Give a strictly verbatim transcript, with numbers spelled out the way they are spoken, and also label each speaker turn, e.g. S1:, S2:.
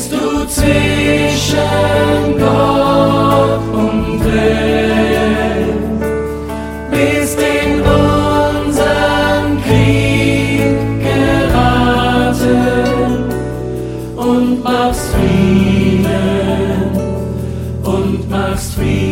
S1: springst du zwischen Gott und Welt, bist in unseren Krieg geraten und machst Frieden und machst Frieden.